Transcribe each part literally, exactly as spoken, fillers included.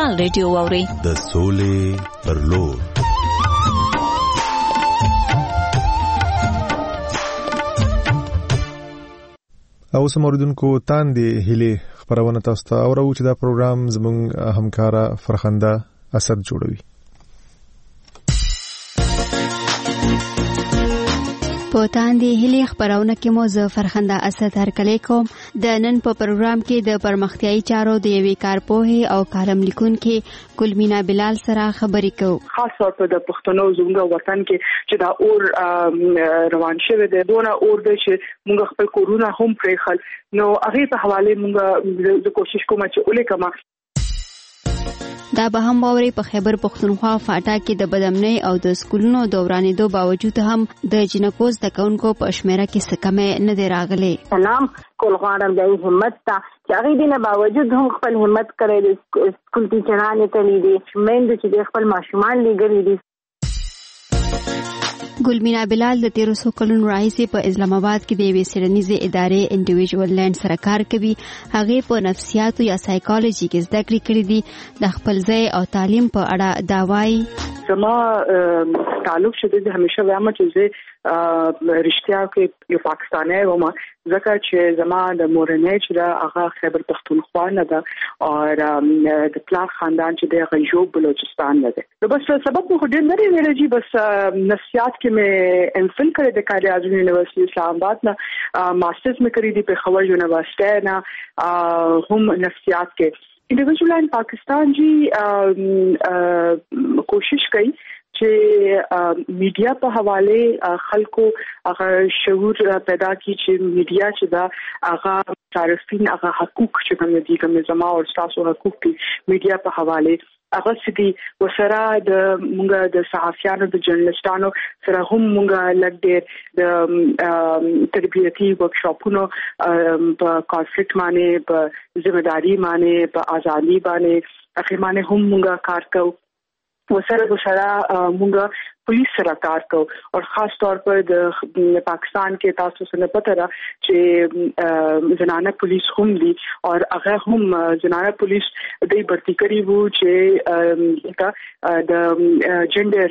مهال ریډیو واوري د سولې پر لور. او سموردونکو تاندې هلي خبرونه تاسو ته اورو چې دا پروګرام زموږ همکارا فرخنده اسد جوړوي. په تاندې هلي خبرونه کې مو زه فرخنده اسد هرکلی کوم. د نن په پروګرام کې د پرمختیايي چارو د یوې کارپوهې او کالم لیکونکې ګلمینا بلال سره خبرې کوو. خاص طور په د پښتنو زموږ وطن کې چې دا اور روان شوی دی، دونه اور دی چې موږ خپل کورونه هم پرېښل. نو هغه په حواله موږ د کوشش کوم چې ولیکم. دا به هم باوري په خیبر پختونخوا فاټا کې د بدامنۍ او د سکولونو دورانېدو باوجود هم د جنکو زده کوونکو په شمیره کې څه کمی نه دی راغلی. سلام کول غواړم د همت ته چې هغې دې نه باوجود هم خپل همت کړی دی. سکول ټیچرانې تللي دي، میندې چې د خپل ماشومان لیږلي دي. ګلمینا بلال د تیرو څو کلونو راهیسې په اسلام آباد کې د یوې څېړنیزې ادارې انډیویژوال لینډ سره کار کوي. هغې په نفسیاتو یا سایکالوژي کې زده کړې کړې دي. د خپل ځای او تعلیم په اړه دا وایي. زما تعلق شته د همیشه وایم چې زه رښتیا کې یو پاکستانی وم، ځکه چې زما د مورنۍ چې دا هغه خیبر پختونخوا نه ده او د پلار خاندان چې د غیوب بلوچستان نه ده. نو بس سبب مو ډېر نه دی ویل چې بس نفسیات کې مې ام فل کړی د قائد اعظم یونیورسيټي اسلام آباد نه، ماسترز مې کړی دی په خبر یونیورسيټي نه هم نفسیات کې. انډیویژوال ان پاکستان جی کوشش کوي چې میډیا په حواله خلکو هغه شعور پیدا کړي چې میډیا چې دا هغه صارفین هغه حقوق چې کوم دي کوم زما او تاسو حقوق دي میډیا په حواله هغه سدي وسره د مونږ د صحافیانو د جرنالستانو سره هم مونږ لګ ډېر د تربیتي ورکشاپونو په کانفلیکټ باندې په ځمېداري باندې په ازادي باندې اخر باندې هم مونږ کار کوو. وسره وسره مونږ पुलिस سره کار کو او خاص طور پر د پاکستان کې تاسو سره پته را چې زنانه پولیس هم دي او هغه هم زنانه پولیس د برتی کړي وو چې د جندر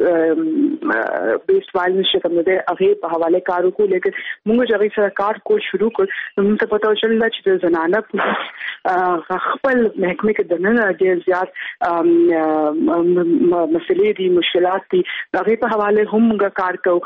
بیس وایلنس چې کوم دی هغه په حواله کار وکړو. لیکن موږ چې سره کار کو شروع کړ نو موږ ته پته وشول چې زنانه پولیس خپل محکمه کې دننه ډېر زیات مسلې دي، مشکلات دي، هغه په حواله هم موږ کار کوو.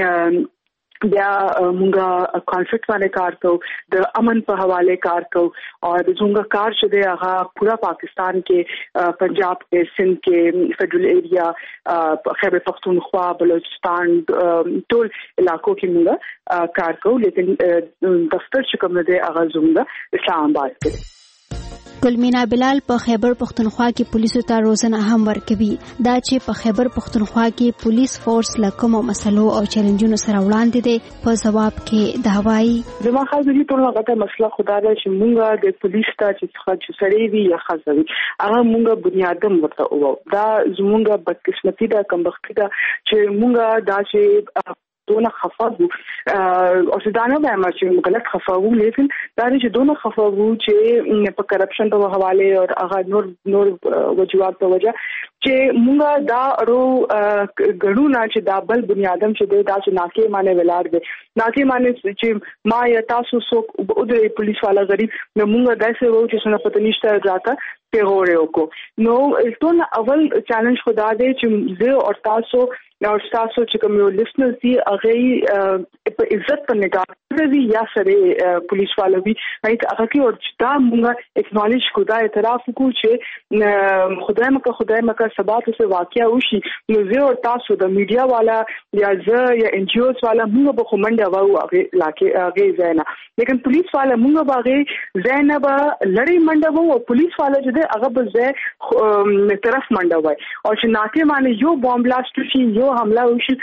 بیا موږ کانفلیکټ باندې کار کوو، د امن په حواله کار کوو او د څنګه کار شته هغه پورا پاکستان کې پنجاب کې سندھ کې فیډرل ایریا خیبر پختونخوا بلوچستان ټول علاقو کې موږ کار کوو. لیکن دفتر چې کوم دی هغه زموږ اسلام آباد کې. ګلمینا بلال په خیبر پختونخوا کې پولیسو ته روزنه هم ورکوي. دا چې په خیبر پختونخوا کې پولیس فورس له کومو مسلو او چیلنجونو سره وړاندې دی په جواب کې دا وایي. زما خاص دي ټول هغه مسله خدای دې چې موږ د پولیس ته چې څه سړی وي یا خاصوي هغه موږ بنیادم ورته وو. دا زموږ بدقسمتي ده، کمبختي ده چې موږ دا چې دونه خفا وو او څنګه به ما غلط خفا وو. لیکن دا چې دونه خفا وو چې په کرپشن په حواله او هغه نور نور وجوهات په وجه چې موږ دا ورو غړو نه چې دا بل بنیادم چې دا چې ناکې معنی ولار دي ناکې معنی چې ما یا تاسو سو د پولیس والا غریب نو موږ داسې وو چې څنګه پته نشته راته پیغورې وکړو. نو ټول اول چیلنج خدا دې چې زه او تاسو او تاسو چې کوم یو لیسنر دي هغه په عزت په نگاه کوي یا سره پولیس والا وي هغه کې او دا موږ اکنالج کو دا اعتراف کو چې خدای مکه خدای مکه سبا ته واقعیا وشي نو زه او تاسو د میډیا والا یا زه یا ان جی اوز والا موږ به کومنده وو هغه لاکه هغه زینا. لیکن پولیس والا موږ باغې زینا به لړۍ منډه وو او پولیس والا چې هغه به زه طرف منډه وای او چې ناکه باندې یو بم بلاست شي یو حمله وشي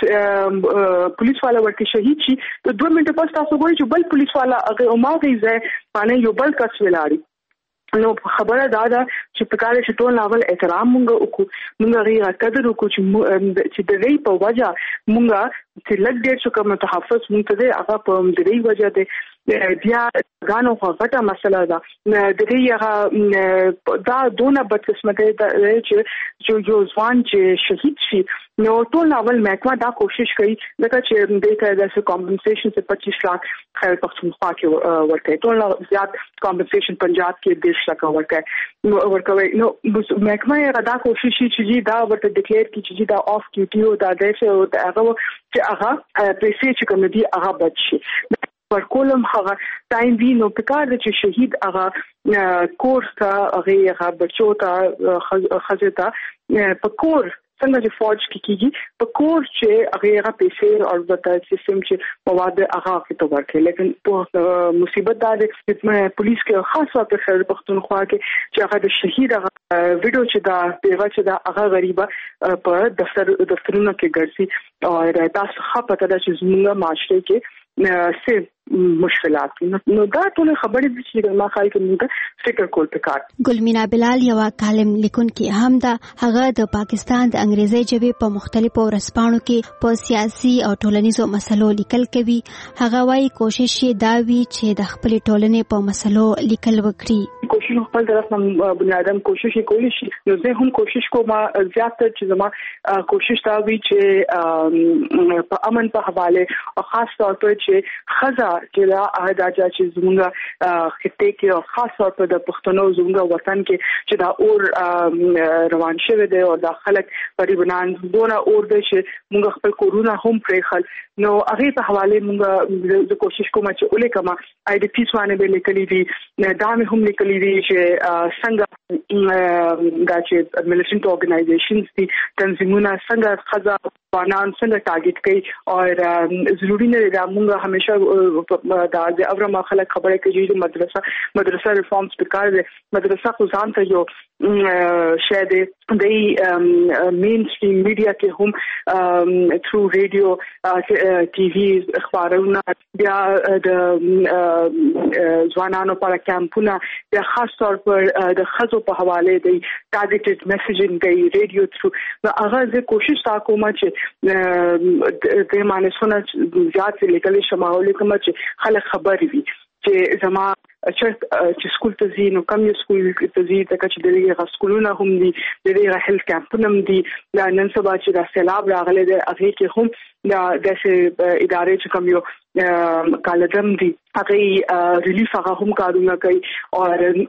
پولیس والا ورته شهید شي ته دوه منټه پس تاسو ګورئ چې بل پولیس والا هغه اوماغي ځای باندې یو بل کس ولاړی. نو خبره دا ده چې په کار چې ټول ناول احترام مونږ وکړو، مونږ غوښه قدر وکړو چې چې د دې په وجه مونږ چې لږ ډېر څه کوم تحفظ مونږ ته هغه په دې وجه ده بیا غانو غټه مسله ده د دې هغه دا دونه بدقسمته ده چې یو ځوان چې شهید شي نو ټول اول محکمه دا کوشش کوي لکه چې د ته د کمپنسیشن څخه پچیس لک خیر پختونخوا کې ورکړي ټول زیات کمپنسیشن پنجاب کې دیش لک ورکړي نو ورکوي نو محکمه یې دا کوشش چې دا ورته ډیکلیئر کړي چې دا اف ډیوټي او دا د هغه چې هغه پیسې چې کوم دي هغه بچي پر کولم هغه ټایم وی نو پکار د چې شهید هغه کورس ته هغه هغه بچو ته خزه ته پکور څنګه چې فوج کې کیږي په کور چې هغه هغه پیسې او د سیستم چې مواد هغه کې ورکړي لیکن په مصیبت دا د پولیس کې خاصه په خیر پختونخوا کې چې هغه د شهید هغه ویډیو چې دا پیغه چې دا هغه غریبه په دفتر دفترونو کې ګرځي او تاسو خپه پته ده چې زموږ معاشره کې سه مشکلات نو دا ټول خبرې دي چې ما خیال کې موږ فکر کول پکار. ګلمینا بلال یو کالم لیکونکي هم دا هغه د پاکستان د انګریزي ژبې په مختلفو ورځپاڼو کې په سیاسي او ټولنیزو مسلو لیکل کوي. هغه وايي کوشش یې دا وی چې د خپل ټولنې په مسلو لیکل وکړي. کوشش خپل طرف نه بنیادم کوشش کولی شي نو زه هم کوشش کوم زیات چې زما کوشش دا وی چې په امن په حواله او خاص طور په چې خزا چې دا اهداجا چې زموږه خطه کې او خاص طور په د پښتنو زموږه وطن کې چې دا اور روان شوی دی او د خلک پریبنان دونه اور دی چې موږ خپل کورونا هم پرېخل نو هغه په حواله موږ د کوشش کوم چې اولې کما آی ډی پیس باندې به لیکلي دي دا مې هم لیکلي دي چې څنګه دا چې ملیټنټ اورګنایزیشنز دي تنظیمونه څنګه خزا قانون څنګه ټارګټ کوي او ضروري نه دی موږ همیشه دا د اورما خلک خبره کوي چې مدرسه مدرسه ریفارمز پکار دي مدرسه خو ځان ته یو شاید د مین سټریم میډیا کې هم تھرو ریډیو ټي وي اخبارونه بیا د ځوانانو لپاره کمپونه بیا خاص طور پر د خزو په حواله دی ټارګټډ میسیجینګ کوي ریډیو تھرو نو هغه زه کوشش تا کوم چې د مانسونه زیات لیکل شمول کوم چې خلک خبر وي چې زما چې سکول ته ځي نو کوم سکول ته ځي دا چې دغه سکولونه هم دي دغه هیلث کمپونه هم دي دا نن سبا چې د سیلاب راغلي د هغه کې هم دا د ادارې چې کوم یو کالدم دي هغه ریلیف هغه هم کارونه کوي او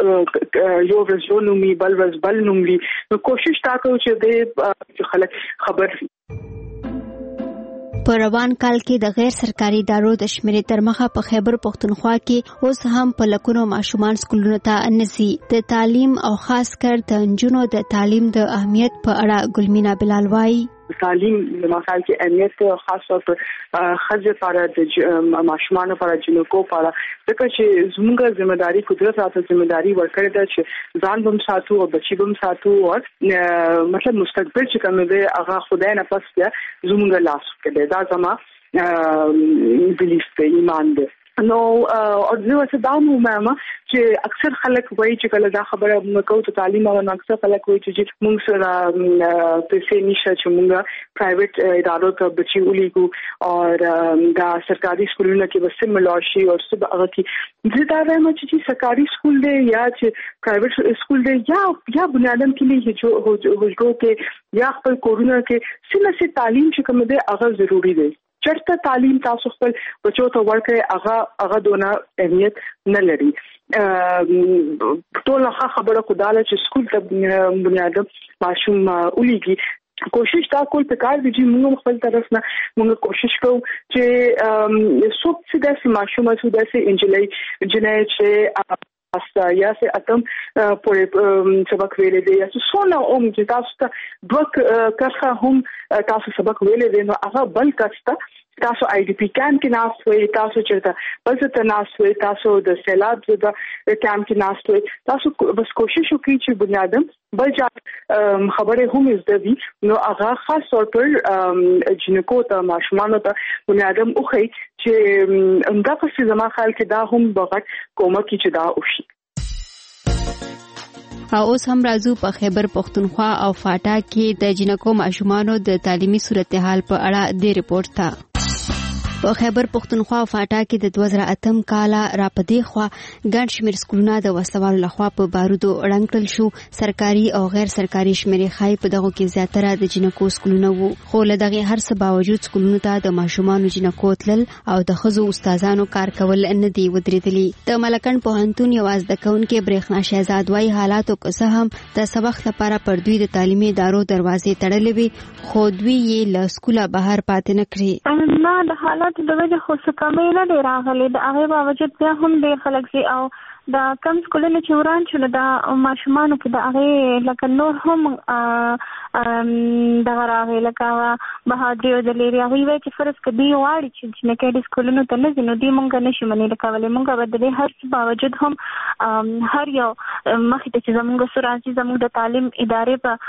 یو ورځ نومي بل ورځ بل نومي نو کوشش تا کوو چې د خلک خبر په روان کال کې د غیر سرکاري ادارو د شمیرې تر مخه په خیبر پختونخوا کې اوس هم په لکونو ماشومان سکولونو ته نسی د تعلیم او خاص کر د نجونو د تعلیم د اهمیت په اړه ګلمینا بلال وايي تعلیم د مخال کې اهمیت خاص طور پر خځې لپاره د ماشومان لپاره جنکو لپاره ځکه چې زموږه ځمېداري قدرت راته ځمېداري ورکړې ده چې ځان بم ساتو او بچي بم ساتو او مطلب مستقبل چې کوم دی هغه خدای نه پس بیا زموږه لاس کې دی دا زما بلیف دی ایمان دی نو او زه څه دا مو ماما چې اکثر خلک وایي چې کله دا خبره مکو ته تعلیم او اکثر خلک وایي چې موږ سره پیسې نشته چې موږ پرایویټ ادارو ته بچي ولیکو او دا سرکاري سکولونو کې بس ملاشي او څه هغه کې زه دا وایم چې سرکاري سکول دی یا چې پرایویټ سکول دی یا یا بنیادم کې نه هجو هجو کې یا خپل کورونا کې سمه سي تعلیم چې کوم دی هغه ضروری دی چرته تعلیم تاسو خپل بچو ته ورکړئ هغه هغه دونه اهمیت نه لري ټول هغه خبره خداله چې سکول ته بنیادم ماشوم ولېږي کوشش دا کول پکار دي چې موږ خپل طرف نه موږ کوشش کوو چې څوک چې د ماشوم څخه د انجلۍ جنې چې استا یا سه اتم پورې سبق ویلې دي یا څونه اوم چې تاسو ته دوک کښه هم تاسو سبق ویلې دي نو هغه بل کښه تاسو آی ډی پی کیمپ کې ناس وي تاسو چرته بل څه ناس وي تاسو د سیلاب د کیمپ کې ناس وي تاسو بس کوشش وکړئ چې بنیادم بل ځای خبره هم زده وي نو هغه خاص طور پر جنکو ته ماشومان ته بنیادم اوخی چې انده په زما خیال کې دا هم بغټ کومه کې چې دا وشي او اوس هم راځو په خیبر پختونخوا او فاټا کې د جنکو ماشومانو د تعلیمي صورتحال په اړه د ریپورت ته په خیبر پښتونخوا فاټا کې د دوه زره اتم کال راپدې خوا ګڼ شمېر سکولونه د وسوالو لخوا په بارودو ړنګ کړل شو. سرکاري او غیر سرکاري شمېرې ښایي په دغو کې زیاتره د جنکو سکولونه وو، خو له دغې هر څه باوجود سکولونو ته د ماشومانو جنکو تلل او د ښځو استادانو کار کول نه دي ودرېدلي. د ملکن پوهنتون یو زده کوونکی برېښنا شهزاد وايي حالاتو که څه هم د سبق لپاره پر دوی د تعلیمي ادارو دروازې تړلې وي، خو دوی یې له سکوله بهر پاتې نه کړي. نه د حالات د وجه خو څه کمې نه دی راغلی، د هغې باوجود بیا هم ډېر خلک سي او د کم سکولونه چې وران شول د ماشومانو کې د هغې لکه نور هم دغه راغی لکه بهادري او دلیري هغوی وایي چې فرض که دوی غواړي چې جنکۍ دې سکولونو ته نه ځي نو دوی مونږ نه شي منې کولی. مونږ به د دې هر څه باوجود هم هر یو مخې ته چې زمونږ څه راځي زمونږ د تعلیم ادارې په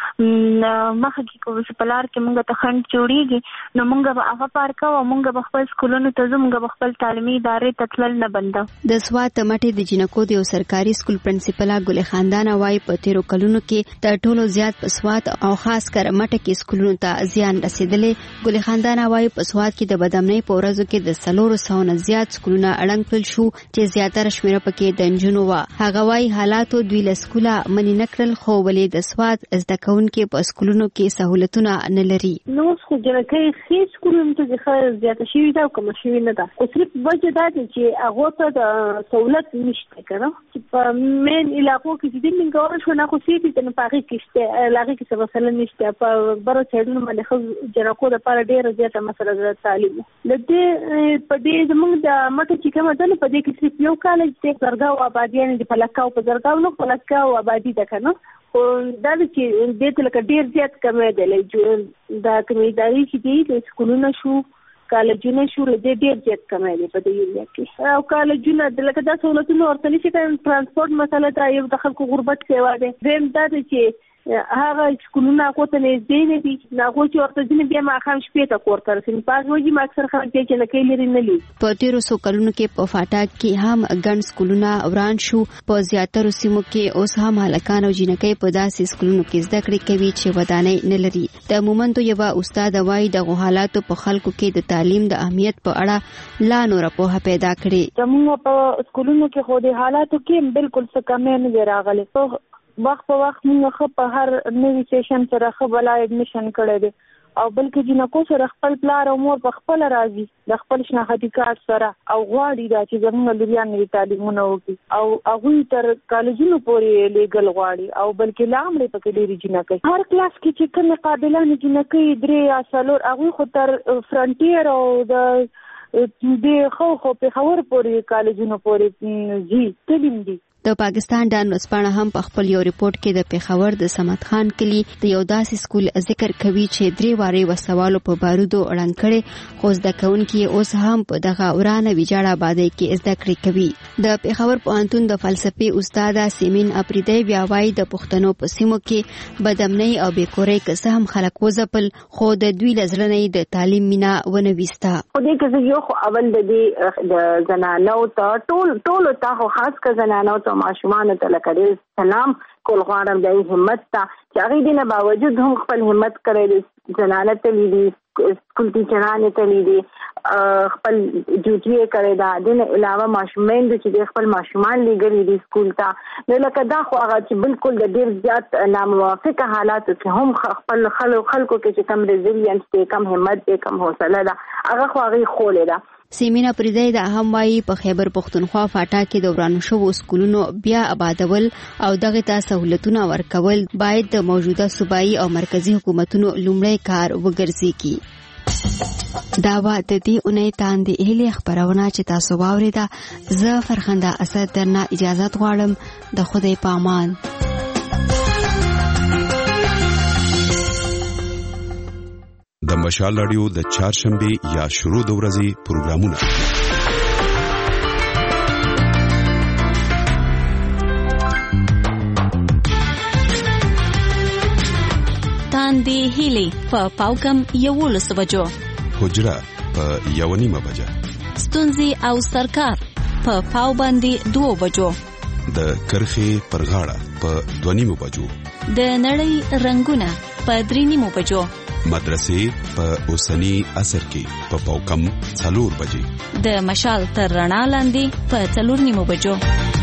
مخه کې کوو چې په لار کې مونږ ته خنډ جوړېږي نو مونږ به هغه پار کوو او مونږ به خپل سکولونو ته ځو، مونږ به خپل تعلیمي ادارې ته تلل نه بندو. د سوات مټې د جنکو د یو سرکاري سکول پرنسپله ګل خاندان وايي په تیرو کلونو کې د ټولو زیات په سوات او خاص کر مټه کې سکولونو ته زیان رسیدلې. ګل خاندان وايي په سوات کې د بدامنۍ په ورځو کې د څلورو سوو نه زیات سکولونه ړنګ کړل شو چې زیاتره شمېره پکې د نجونو وه. هغه وايي حالاتو دوی له سکوله منې نه کړل، خو ولې د سوات زده کوونکي په سکولونو کې سهولتونه نه لري. نو خو جنکۍ ښې سکولونو ته ځي زیاته شوې ده او کمه شوې نه ده، خو صرف وجه دا دی چې هغو ته د سهولت نشته که نه چې په مین علاقو کې چې دې منګول شو نه خو سیټي ته نه په هغې کې شته هغې کې څه مسله نشته. په برو سایډونو باندې ښځو جنکو دپاره ډېره زیاته مسله ده تعلیم. له دې په دې زموږ د مټو چې کومه ده نو په دې کې صرف یو کالج دی، زرګاو آبادیانې دي په لکاو په زرګاو نه په لکاو آبادي ده که نه، خو دا ده چې دې ته لکه ډېر زیات کمی دی. دا کومې ادارې چې دي د سکولونه شو کالجونه شو له دې ډېر زیات کمی دی په دې ایریا کې. او کالجونه لکه دا سهولتونه ورته نشي کولی، ترانسپورټ مسله ده، یو د خلکو غربت سیوا دی. دویم دا دی چې هغه سکولونه هغو ته نږدې نه دي، هغو چې ورته ځي بیا ماښام شپې ته کور ته رسوي. په هغې وجې اکثر خلک دی چې لکۍ لرې نه لي. په تېرو څو کلونو کې په فاټا کې هم ګڼ سکولونه وران شو. په زیاترو سیمو کې اوس هم هلکان او جنکۍ په داسې سکولونو کې زده کړې کوي چې ودانۍ نه لري. د مومندو یوه استاده وايي دغو حالاتو په خلکو کې د تعلیم د اهمیت په اړه لا نوره پوهه پیدا کړې. زموږ په سکولونو کې خو د حالاتو کې بالکل څه کمی نه دی راغلی. وخت په وخت موږ ښه په هر نوي سیشن سره ښه بلا اډمیشن کړی دی او بلکې جنکو سره خپل پلار او مور په خپله راځي د خپل شناختي کارت سره او غواړي دا چې زموږ لوریان نوي تعلیمونه وکړي او هغوی تر کالجونو پورې لیږل غواړي او بلکې لا هم دی پکې ډېرې جنکۍ. هر کلاس کې چې کومې قابلانې جنکۍ درې یا څلور هغوی خو تر فرنټیر او د دې خو خو پېښور پورې کالجونو پورې ځي تلیم دي. د پاکستان ډان ورځپاڼه هم په خپل یو ریپورت کې د پېښور د صمد خان کلي د یو داسې سکول ذکر کوي چې درې وارې وسوالو په بارودو ړنګ کړي، خو زده کوونکي اوس هم په دغه ورانه ویجاړه آبادۍ کې زده کړې کوي. د پېښور پوهنتون د فلسفې استاده سیمین اپریدی بیا وایي د پښتنو په سیمو کې بدامنۍ او بېکورۍ که څه هم خلک وځپل، خو د دوی له زړه نه د تعلیم مینه ونه ویسته. خو دې کې زه یو خو اول د دې د زنانو ته ټول ټولو ته خو خاص که زنانو ته ماشومانو ته لکه ډېر سلام کول غواړم د همت ته چې هغې دې نه باوجود هم خپل همت کړی دی. زنانه تللی دي، سکول ټیچرانې تللی دي، خپل ډیوټي یې کړې ده. دې نه علاوه ماشومین دي چې د خپل ماشومان لیږلي دي سکول ته. نو لکه دا خو هغه چې بالکل د ډېر زیات ناموافقه حالاتو کې هم خپل خلکو کې چې کم ریزیلینس دی، کم همت دی، کم حوصله ده، هغه خو هغې ښولې ده. سیمینا پریدی دا هم وايي په خیبر پښتونخوا فاټا کې د ورانو شوو سکولونو بیا آبادول او دغه ته سہولتونه ورکول باید د موجوده صوبایي او مرکزی حکومتونو لومړی کار وګرځي. دا وا د دې اونۍ تاندې اهلي خبرونه چې تاسو واوریدا. زه فرخنده اسد درنه اجازه غواړم. د خدای په امان. د مشال رادیو د چهارشنبه یا شروع د ورځې پروګرامونه تاندې هیلي په پاوکم یوولس بجو، حجره په یو نیمه بجه، ستونزې او سرکار په پاو باندې دوه بجو، د کرخې پر غاړه په دوه نیمه بجو، د نړۍ رنگونه په درې نیمه بجو، مدرسې په اوسنی عصر کې په پاوکم څلور بجې د مشال تر رڼا لاندې په څلور نیمو بجو